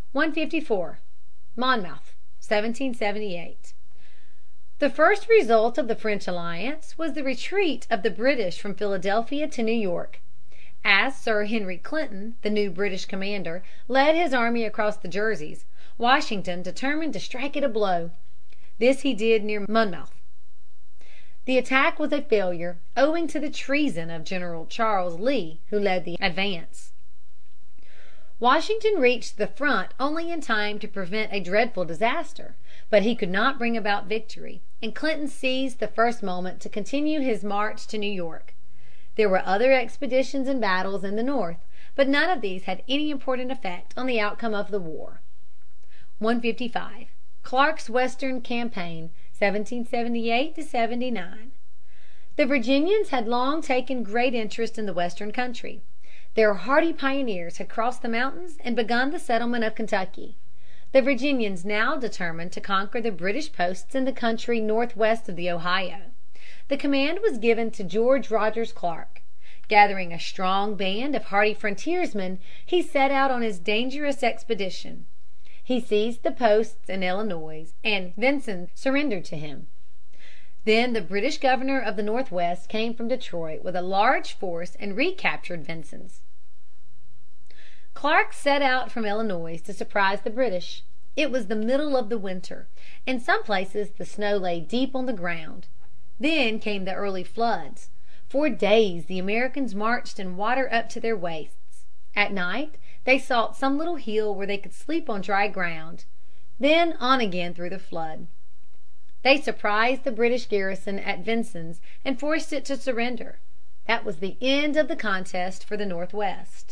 154. Monmouth, 1778. The first result of the French alliance was the retreat of the British from Philadelphia to New York. As Sir Henry Clinton, the new British commander, led his army across the Jerseys, Washington determined to strike it a blow. This he did near Monmouth. The attack was a failure, owing to the treason of General Charles Lee, who led the advance. Washington reached the front only in time to prevent a dreadful disaster, but he could not bring about victory, and Clinton seized the first moment to continue his march to New York. There were other expeditions and battles in the North, but none of these had any important effect on the outcome of the war. 155. Clark's Western Campaign, 1778-79. The Virginians had long taken great interest in the Western country. Their hardy pioneers had crossed the mountains and begun the settlement of Kentucky. The Virginians now determined to conquer the British posts in the country northwest of the Ohio. The command was given to George Rogers Clark. Gathering a strong band of hardy frontiersmen, he set out on his dangerous expedition. He seized the posts in Illinois, and Vincennes surrendered to him. Then the British governor of the Northwest came from Detroit with a large force and recaptured Vincennes. Clark set out from Illinois to surprise the British. It was the middle of the winter. In some places the snow lay deep on the ground. Then came the early floods. For days the Americans marched in water up to their waists. At night they sought some little hill where they could sleep on dry ground. Then on again through the flood. They surprised the British garrison at Vincennes and forced it to surrender. That was the end of the contest for the Northwest.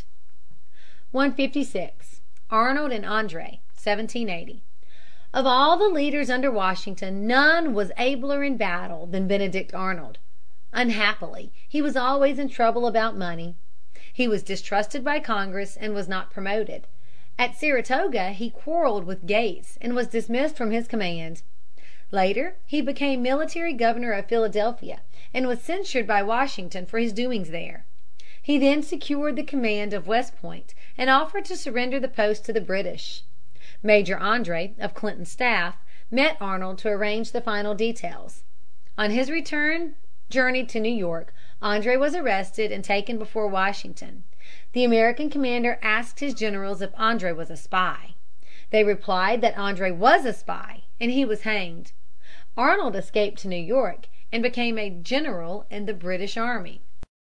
156. Arnold and André, 1780. Of all the leaders under Washington, none was abler in battle than Benedict Arnold. Unhappily, he was always in trouble about money. He was distrusted by Congress and was not promoted. At Saratoga he quarreled with Gates and was dismissed from his command. Later he became military governor of Philadelphia and was censured by Washington for his doings there. He then secured the command of West Point and offered to surrender the post to the British. Major André, of Clinton's staff, met Arnold to arrange the final details. On his return journey to New York, André was arrested and taken before Washington. The American commander asked his generals if André was a spy. They replied that André was a spy, and he was hanged. Arnold escaped to New York and became a general in the British army.